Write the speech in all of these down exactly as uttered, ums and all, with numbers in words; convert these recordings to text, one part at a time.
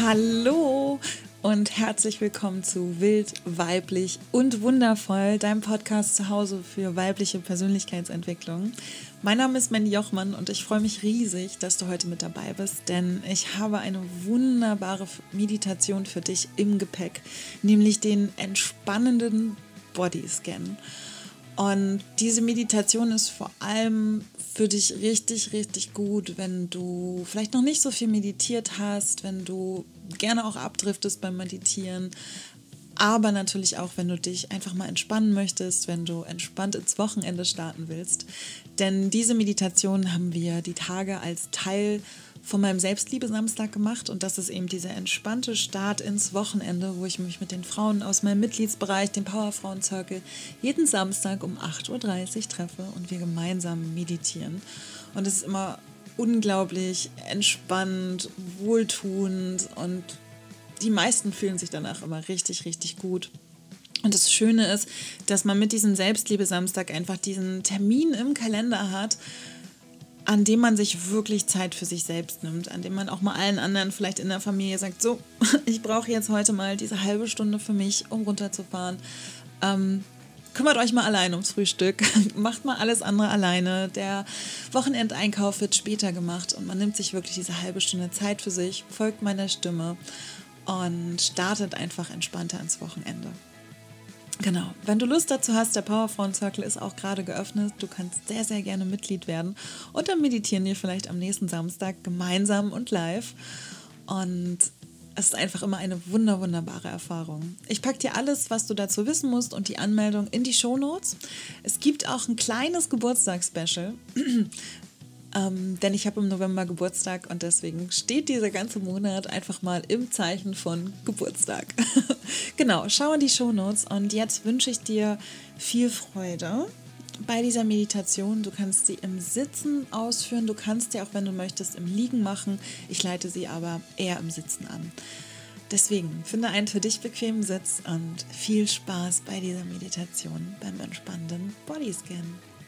Hallo und herzlich willkommen zu Wild, Weiblich und Wundervoll, deinem Podcast zu Hause für weibliche Persönlichkeitsentwicklung. Mein Name ist Mandy Jochmann und ich freue mich riesig, dass du heute mit dabei bist, denn ich habe eine wunderbare Meditation für dich im Gepäck, nämlich den entspannenden Bodyscan. Und diese Meditation ist vor allem für dich richtig, richtig gut, wenn du vielleicht noch nicht so viel meditiert hast, wenn du gerne auch abdriftest beim Meditieren, aber natürlich auch, wenn du dich einfach mal entspannen möchtest, wenn du entspannt ins Wochenende starten willst. Denn diese Meditation haben wir die Tage als Teil von meinem Selbstliebe-Samstag gemacht und das ist eben dieser entspannte Start ins Wochenende, wo ich mich mit den Frauen aus meinem Mitgliedsbereich, dem Powerfrauen-Circle, jeden Samstag um acht Uhr dreißig treffe und wir gemeinsam meditieren. Und es ist immer unglaublich entspannt, wohltuend und die meisten fühlen sich danach immer richtig, richtig gut. Und das Schöne ist, dass man mit diesem Selbstliebe-Samstag einfach diesen Termin im Kalender hat, an dem man sich wirklich Zeit für sich selbst nimmt, an dem man auch mal allen anderen vielleicht in der Familie sagt, so, ich brauche jetzt heute mal diese halbe Stunde für mich, um runterzufahren. Ähm, kümmert euch mal allein ums Frühstück, macht mal alles andere alleine. Der Wochenendeinkauf wird später gemacht und man nimmt sich wirklich diese halbe Stunde Zeit für sich, folgt meiner Stimme und startet einfach entspannter ins Wochenende. Genau, wenn du Lust dazu hast, der Powerfrauen-Circle ist auch gerade geöffnet. Du kannst sehr, sehr gerne Mitglied werden. Und dann meditieren wir vielleicht am nächsten Samstag gemeinsam und live. Und es ist einfach immer eine wunder, wunderbare Erfahrung. Ich packe dir alles, was du dazu wissen musst und die Anmeldung in die Shownotes. Es gibt auch ein kleines Geburtstagsspecial. Ähm, denn ich habe im November Geburtstag und deswegen steht dieser ganze Monat einfach mal im Zeichen von Geburtstag. Genau, schau in die Shownotes und jetzt wünsche ich dir viel Freude bei dieser Meditation. Du kannst sie im Sitzen ausführen, du kannst sie auch, wenn du möchtest, im Liegen machen. Ich leite sie aber eher im Sitzen an. Deswegen finde einen für dich bequemen Sitz und viel Spaß bei dieser Meditation beim entspannenden Bodyscan.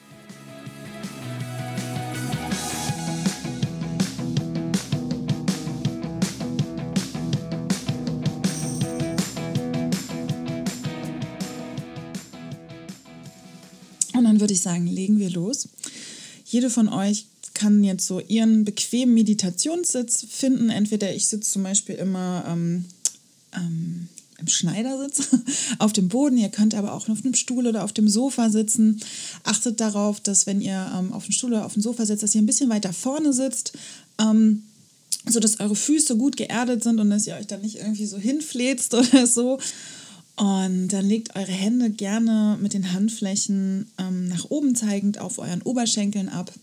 Und dann würde ich sagen, legen wir los. Jede von euch kann jetzt so ihren bequemen Meditationssitz finden. Entweder ich sitze zum Beispiel immer ähm, ähm, im Schneidersitz auf dem Boden. Ihr könnt aber auch auf einem Stuhl oder auf dem Sofa sitzen. Achtet darauf, dass wenn ihr ähm, auf dem Stuhl oder auf dem Sofa sitzt, dass ihr ein bisschen weiter vorne sitzt, ähm, sodass eure Füße gut geerdet sind und dass ihr euch dann nicht irgendwie so hinfläzt oder so. Und dann legt eure Hände gerne mit den Handflächen ähm, nach oben zeigend auf euren Oberschenkeln ab.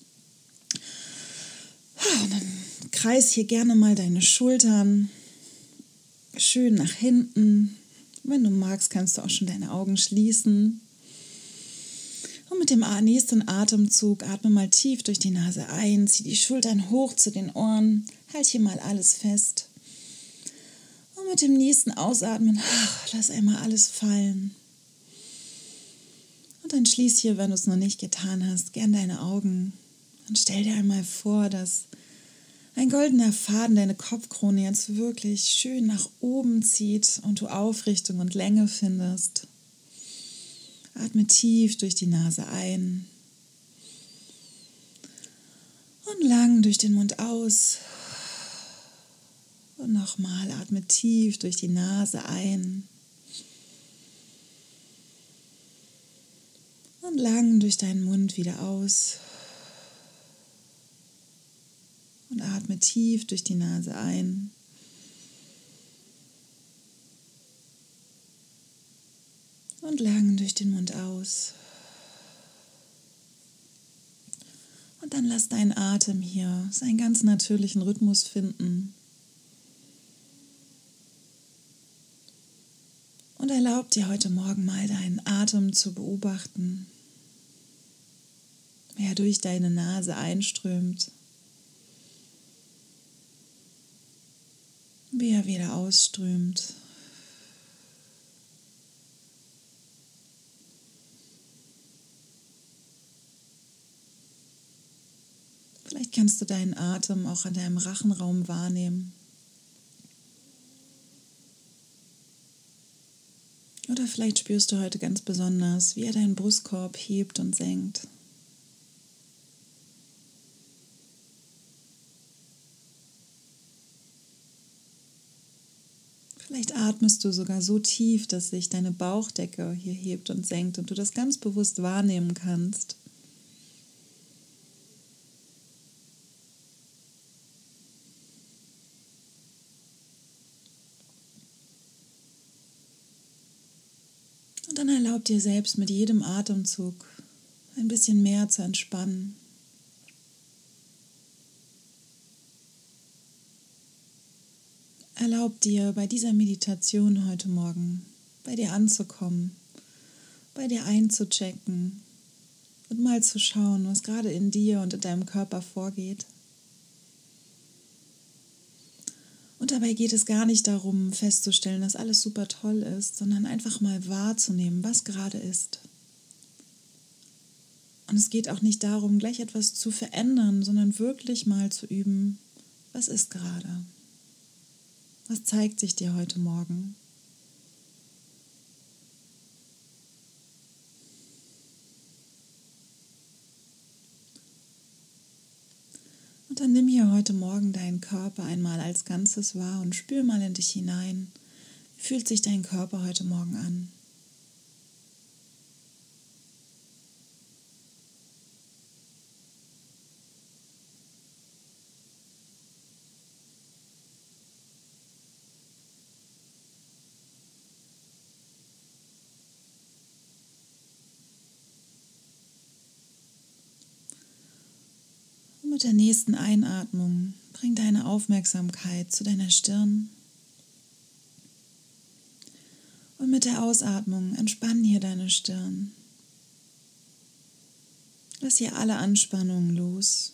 Und dann kreis hier gerne mal deine Schultern schön nach hinten. Wenn du magst, kannst du auch schon deine Augen schließen. Und mit dem nächsten Atemzug atme mal tief durch die Nase ein, zieh die Schultern hoch zu den Ohren, halt hier mal alles fest. Und mit dem nächsten Ausatmen, lass einmal alles fallen. Und dann schließ hier, wenn du es noch nicht getan hast, gern deine Augen. Und stell dir einmal vor, dass ein goldener Faden deine Kopfkrone jetzt wirklich schön nach oben zieht und du Aufrichtung und Länge findest. Atme tief durch die Nase ein und lang durch den Mund aus. Und nochmal, atme tief durch die Nase ein und lang durch deinen Mund wieder aus. Und atme tief durch die Nase ein und lang durch den Mund aus. Und dann lass deinen Atem hier seinen ganz natürlichen Rhythmus finden. Und erlaub dir heute Morgen mal deinen Atem zu beobachten, wie er durch deine Nase einströmt, wie er wieder ausströmt. Vielleicht kannst du deinen Atem auch an deinem Rachenraum wahrnehmen. Oder vielleicht spürst du heute ganz besonders, wie er deinen Brustkorb hebt und senkt. Vielleicht atmest du sogar so tief, dass sich deine Bauchdecke hier hebt und senkt und du das ganz bewusst wahrnehmen kannst. Und dann erlaub dir selbst mit jedem Atemzug ein bisschen mehr zu entspannen. Erlaub dir bei dieser Meditation heute Morgen bei dir anzukommen, bei dir einzuchecken und mal zu schauen, was gerade in dir und in deinem Körper vorgeht. Und dabei geht es gar nicht darum, festzustellen, dass alles super toll ist, sondern einfach mal wahrzunehmen, was gerade ist. Und es geht auch nicht darum, gleich etwas zu verändern, sondern wirklich mal zu üben, was ist gerade? Was zeigt sich dir heute Morgen? Und dann nimm hier heute Morgen deinen Körper einmal als Ganzes wahr und spür mal in dich hinein. Wie fühlt sich dein Körper heute Morgen an? Und mit der nächsten Einatmung bring deine Aufmerksamkeit zu deiner Stirn. Und mit der Ausatmung entspann hier deine Stirn. Lass hier alle Anspannungen los.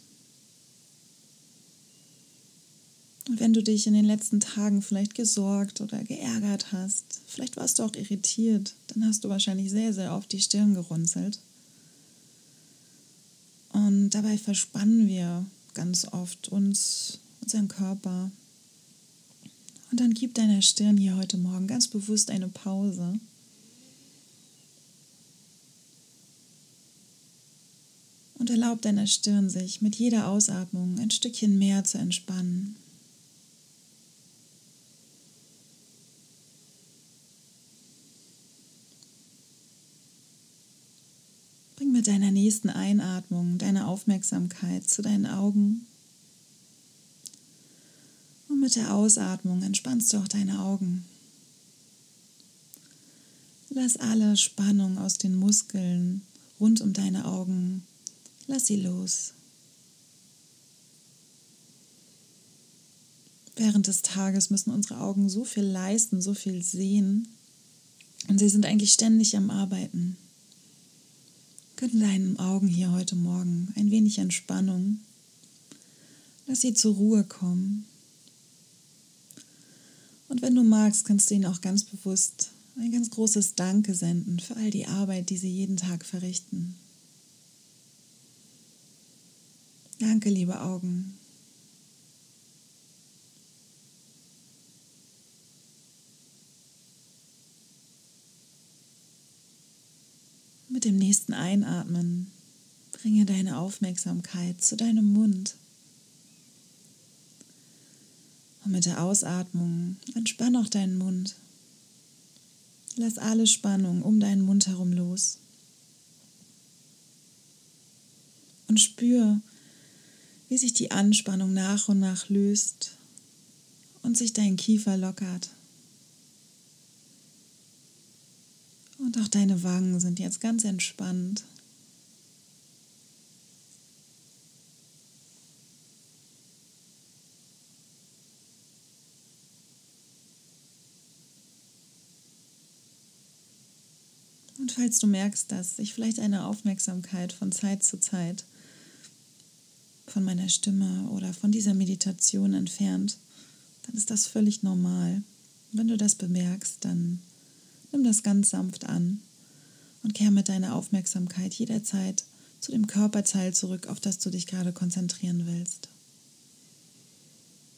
Und wenn du dich in den letzten Tagen vielleicht gesorgt oder geärgert hast, vielleicht warst du auch irritiert, dann hast du wahrscheinlich sehr, sehr oft die Stirn gerunzelt. Und dabei verspannen wir ganz oft uns, unseren Körper. Und dann gib deiner Stirn hier heute Morgen ganz bewusst eine Pause. Und erlaub deiner Stirn, sich mit jeder Ausatmung ein Stückchen mehr zu entspannen. Bring mit deiner nächsten Einatmung deine Aufmerksamkeit zu deinen Augen. Und mit der Ausatmung entspannst du auch deine Augen. Lass alle Spannung aus den Muskeln rund um deine Augen, lass sie los. Während des Tages müssen unsere Augen so viel leisten, so viel sehen. Und sie sind eigentlich ständig am Arbeiten. Gönn deinen Augen hier heute Morgen ein wenig Entspannung. Lass sie zur Ruhe kommen. Und wenn du magst, kannst du ihnen auch ganz bewusst ein ganz großes Danke senden für all die Arbeit, die sie jeden Tag verrichten. Danke, liebe Augen. Mit dem nächsten Einatmen bringe deine Aufmerksamkeit zu deinem Mund. Und mit der Ausatmung entspann auch deinen Mund. Lass alle Spannung um deinen Mund herum los. Und spür, wie sich die Anspannung nach und nach löst und sich dein Kiefer lockert. Und auch deine Wangen sind jetzt ganz entspannt. Und falls du merkst, dass sich vielleicht eine Aufmerksamkeit von Zeit zu Zeit von meiner Stimme oder von dieser Meditation entfernt, dann ist das völlig normal. Wenn du das bemerkst, dann nimm das ganz sanft an und kehr mit deiner Aufmerksamkeit jederzeit zu dem Körperteil zurück, auf das du dich gerade konzentrieren willst.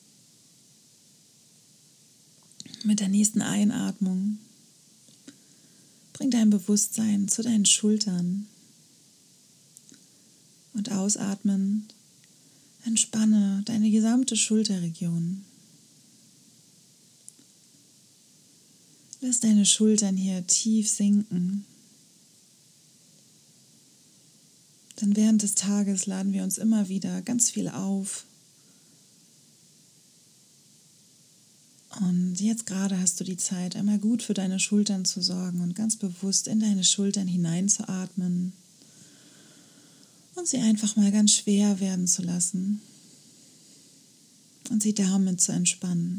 Mit der nächsten Einatmung Bring dein Bewusstsein zu deinen Schultern und ausatmend entspanne deine gesamte Schulterregion. Lass deine Schultern hier tief sinken. Denn während des Tages laden wir uns immer wieder ganz viel auf. Und jetzt gerade hast du die Zeit, einmal gut für deine Schultern zu sorgen und ganz bewusst in deine Schultern hineinzuatmen und sie einfach mal ganz schwer werden zu lassen und sie damit zu entspannen.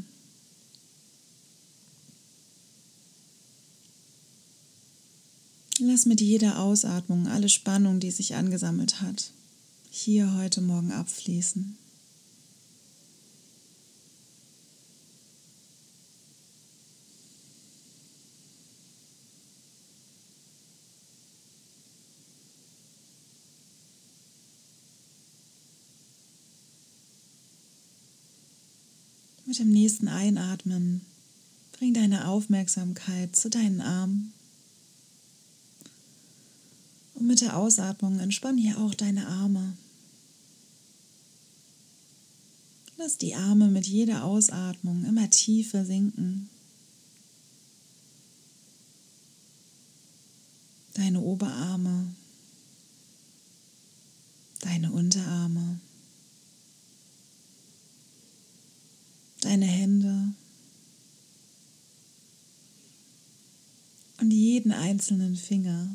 Lass mit jeder Ausatmung alle Spannung, die sich angesammelt hat, hier heute Morgen abfließen. Mit dem nächsten Einatmen bring deine Aufmerksamkeit zu deinen Armen. Und mit der Ausatmung entspann hier auch deine Arme. Lass die Arme mit jeder Ausatmung immer tiefer sinken. Deine Oberarme, deine Unterarme, deine Hände und jeden einzelnen Finger.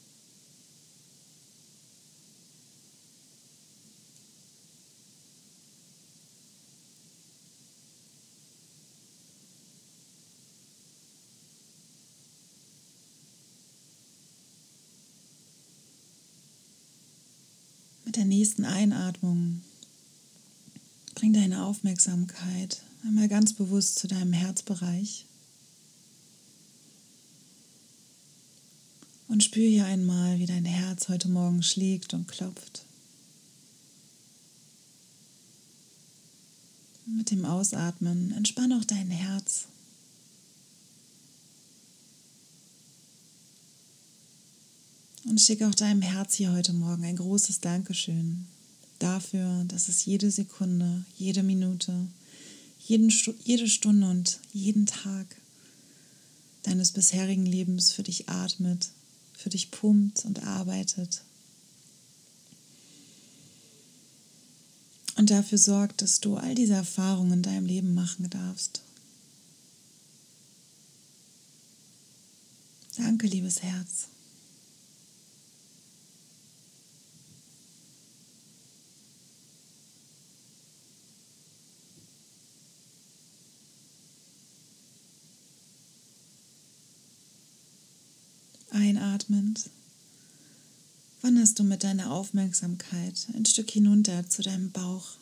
Mit der nächsten Einatmung bring deine Aufmerksamkeit einmal ganz bewusst zu deinem Herzbereich und spür hier einmal, wie dein Herz heute Morgen schlägt und klopft. Mit dem Ausatmen entspann auch dein Herz. Und schick auch deinem Herz hier heute Morgen ein großes Dankeschön dafür, dass es jede Sekunde, jede Minute, jeden, jede Stunde und jeden Tag deines bisherigen Lebens für dich atmet, für dich pumpt und arbeitet. Und dafür sorgt, dass du all diese Erfahrungen in deinem Leben machen darfst. Danke, liebes Herz. Einatmend wanderst du mit deiner Aufmerksamkeit ein Stück hinunter zu deinem Bauch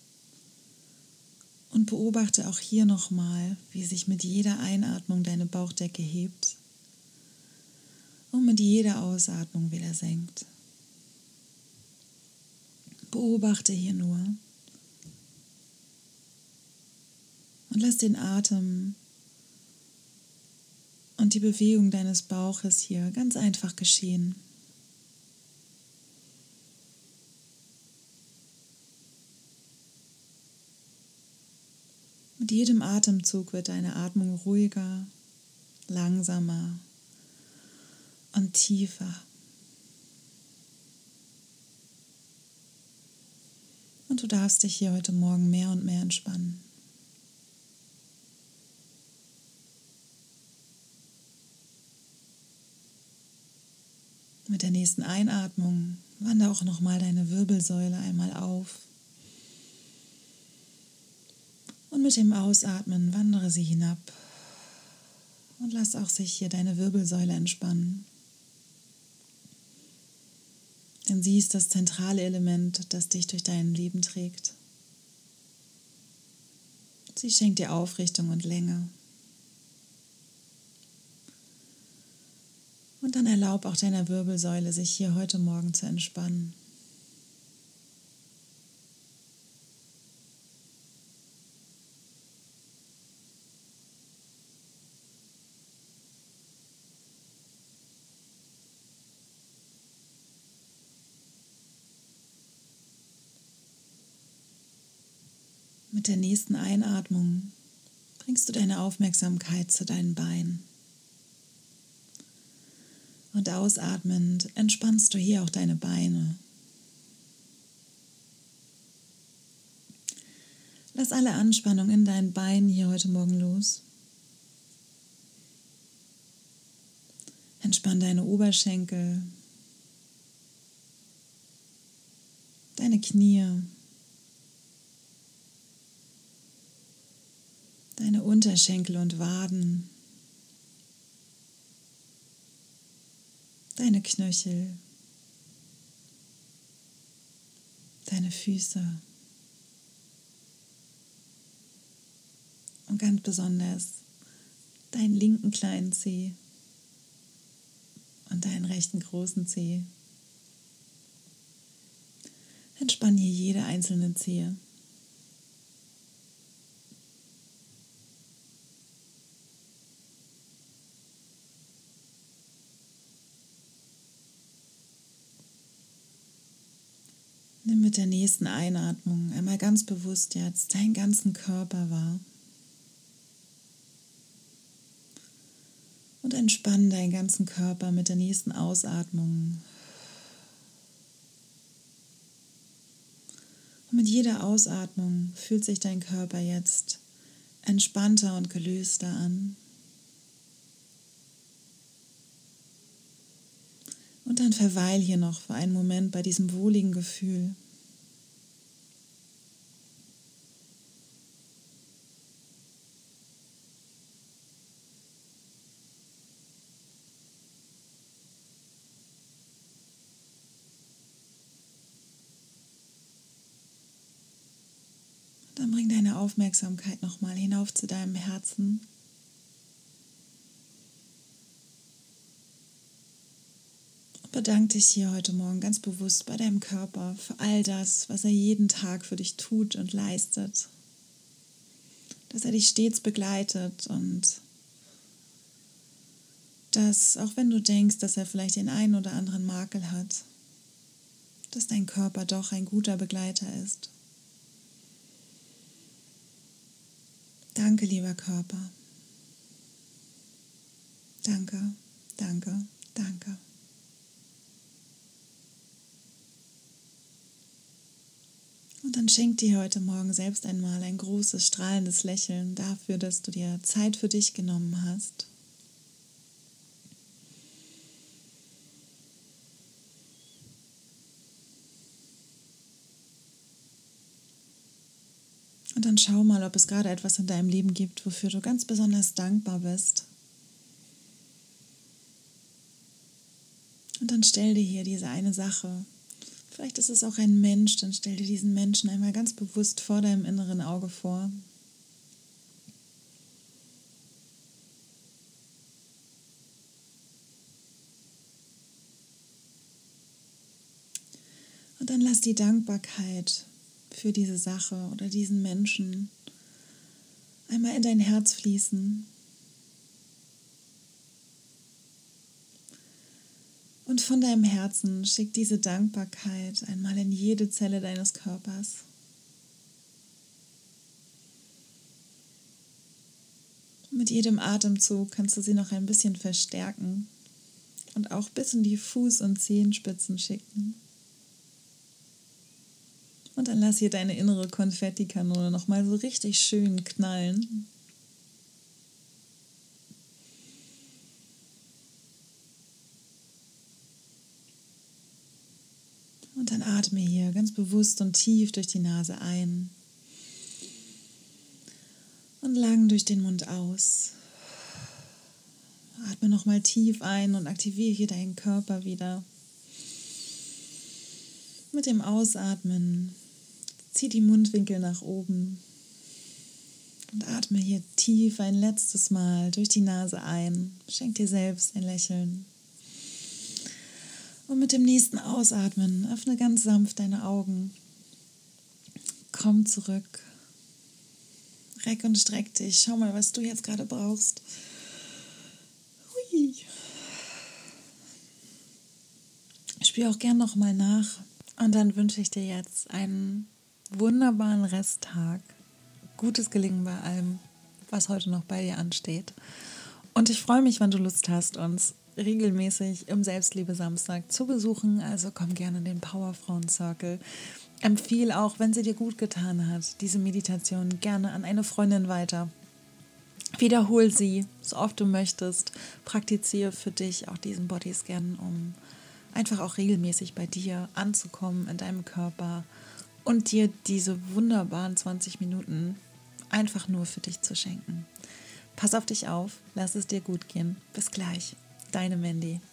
und beobachte auch hier nochmal, wie sich mit jeder Einatmung deine Bauchdecke hebt und mit jeder Ausatmung wieder senkt. Beobachte hier nur und lass den Atem und die Bewegung deines Bauches hier ganz einfach geschehen. Mit jedem Atemzug wird deine Atmung ruhiger, langsamer und tiefer. Und du darfst dich hier heute Morgen mehr und mehr entspannen. Mit der nächsten Einatmung wandere auch nochmal deine Wirbelsäule einmal auf. Und mit dem Ausatmen wandere sie hinab. Und lass auch sich hier deine Wirbelsäule entspannen. Denn sie ist das zentrale Element, das dich durch dein Leben trägt. Sie schenkt dir Aufrichtung und Länge. Und dann erlaub auch deiner Wirbelsäule, sich hier heute Morgen zu entspannen. Mit der nächsten Einatmung bringst du deine Aufmerksamkeit zu deinen Beinen. Und ausatmend entspannst du hier auch deine Beine. Lass alle Anspannung in deinen Beinen hier heute Morgen los. Entspann deine Oberschenkel, deine Knie, deine Unterschenkel und Waden, deine Knöchel, deine Füße und ganz besonders deinen linken kleinen Zeh und deinen rechten großen Zeh. Entspann hier jede einzelne Zehe. Nimm mit der nächsten Einatmung einmal ganz bewusst jetzt deinen ganzen Körper wahr. Und entspann deinen ganzen Körper mit der nächsten Ausatmung. Und mit jeder Ausatmung fühlt sich dein Körper jetzt entspannter und gelöster an. Und dann verweil hier noch für einen Moment bei diesem wohligen Gefühl. Dann bring deine Aufmerksamkeit nochmal hinauf zu deinem Herzen. Und bedank dich hier heute Morgen ganz bewusst bei deinem Körper für all das, was er jeden Tag für dich tut und leistet. Dass er dich stets begleitet und dass, auch wenn du denkst, dass er vielleicht den einen oder anderen Makel hat, dass dein Körper doch ein guter Begleiter ist. Danke, lieber Körper. Danke, danke, danke. Und dann schenk dir heute Morgen selbst einmal ein großes, strahlendes Lächeln dafür, dass du dir Zeit für dich genommen hast. Und dann schau mal, ob es gerade etwas in deinem Leben gibt, wofür du ganz besonders dankbar bist. Und dann stell dir hier diese eine Sache. Vielleicht ist es auch ein Mensch, dann stell dir diesen Menschen einmal ganz bewusst vor deinem inneren Auge vor. Und dann lass die Dankbarkeit für diese Sache oder diesen Menschen einmal in dein Herz fließen. Und von deinem Herzen schick diese Dankbarkeit einmal in jede Zelle deines Körpers. Mit jedem Atemzug kannst du sie noch ein bisschen verstärken und auch bis in die Fuß- und Zehenspitzen schicken. Und dann lass hier deine innere Konfettikanone nochmal so richtig schön knallen. Und dann atme hier ganz bewusst und tief durch die Nase ein und lang durch den Mund aus. Atme nochmal tief ein und aktiviere hier deinen Körper wieder. Mit dem Ausatmen zieh die Mundwinkel nach oben und atme hier tief ein letztes Mal durch die Nase ein. Schenk dir selbst ein Lächeln. Und mit dem nächsten Ausatmen öffne ganz sanft deine Augen. Komm zurück. Reck und streck dich. Schau mal, was du jetzt gerade brauchst. Hui. Spür auch gern nochmal nach. Und dann wünsche ich dir jetzt einen wunderbaren Resttag. gutes Gelingen bei allem, was heute noch bei dir ansteht. Und ich freue mich, wenn du Lust hast, uns regelmäßig im Selbstliebe-Samstag zu besuchen. Also komm gerne in den Powerfrauen-Circle. Empfehle auch, wenn sie dir gut getan hat, diese Meditation gerne an eine Freundin weiter. Wiederhol sie, so oft du möchtest. Praktiziere für dich auch diesen Bodyscan, um einfach auch regelmäßig bei dir anzukommen, in deinem Körper und dir diese wunderbaren zwanzig Minuten einfach nur für dich zu schenken. Pass auf dich auf, lass es dir gut gehen. Bis gleich, deine Mandy.